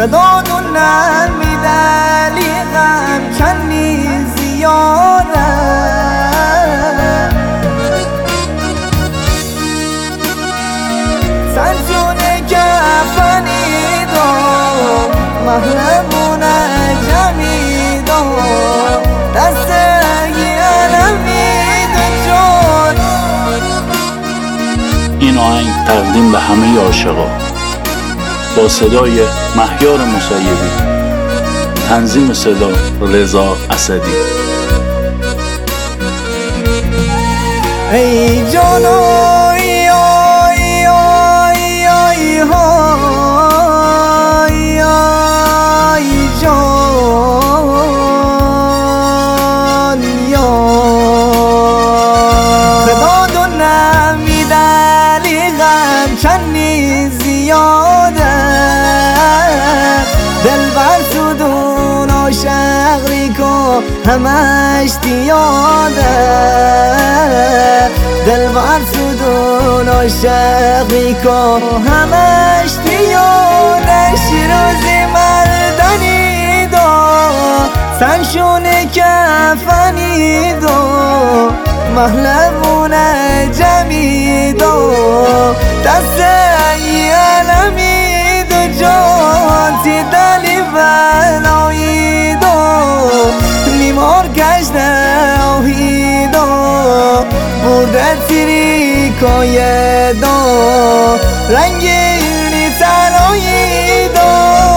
خدا دونن میدلی غم چندی زیاده سنجونه کفنی دو محلمونه جمی دو دسته علمی دو جون. این آهنگ تقدیم به همه عاشقا با صدای مهیار مسیبی، تنظیم صدا رضا اسدی. ای جانوی آی آی آی های آی جان یا خدا دونم میدلی غم چندی زیاده دل بر سودون عاشقی کو همش دیاده دل بر سودون عاشقی کو همش دیاده شیروزی مردنی دو سنشون کفنی دو محلمون جمی دو دست علمی دو جان تی دلی بلایی دو نیمار کشنه آهی دو بوده تیری کوی دو رنگینی تلایی دو.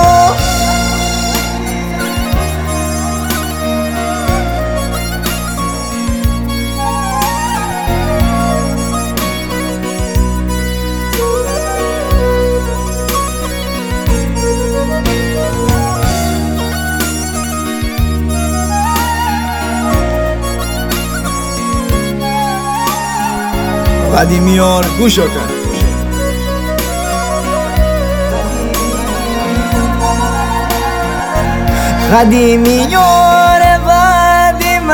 قدیمیار گوش کن قدیمیار قدیم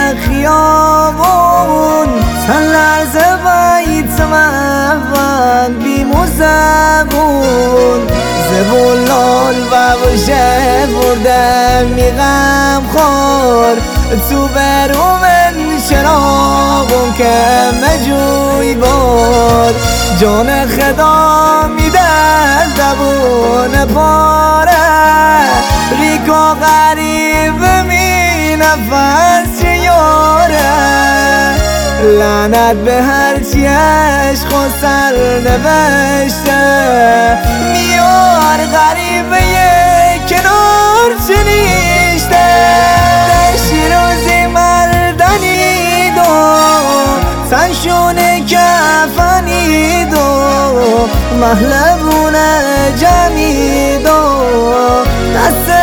خیابون سن لرزه باید مفن بیمو زبون زبون لال ببوشه بردم میغم خور تو برو من شرابون که مجوی بار جان خدا میده زبون پاره ریکا غریب می نفس یاره لعنت به هرچی عشق و سر نوشته میار غریبه کنار چنیشته شیروزی مردنی دو سنشون کفنی دو محلمون جمی دو دست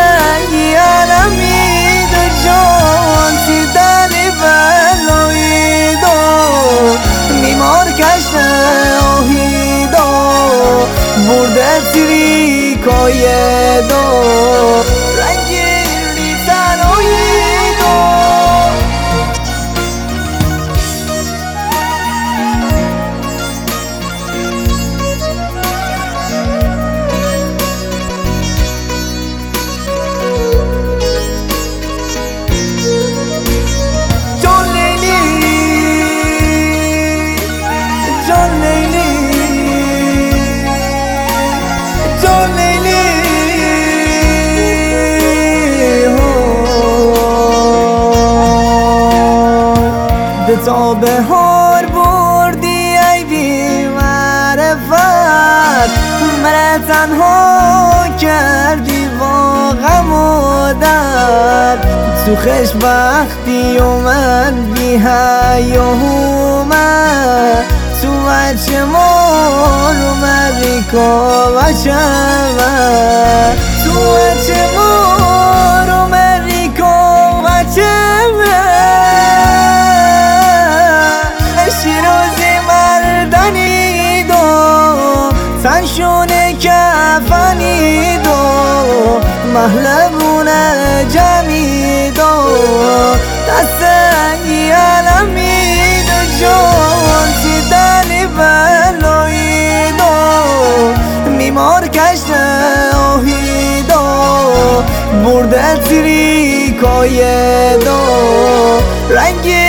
علمی دو جان تی دلی بلایی دو میمار کشنه آهی دو برده تیری کوی دو رنگینی تلایی دو. تا بهار بردی ای بی معرفت مرا تنها کردی با غم و درد تو خوشبختی و من بی هیومن تو بچه ما رو مریکا بچه من تو بچه ما رو مریکا بچه شیروزی مردنی دو سنشون کفنی دو محلمون جمی دو دست علمی دو جان تی دلی بلایی دو میمار کشنه آهی دو برده تریکای دو رنگ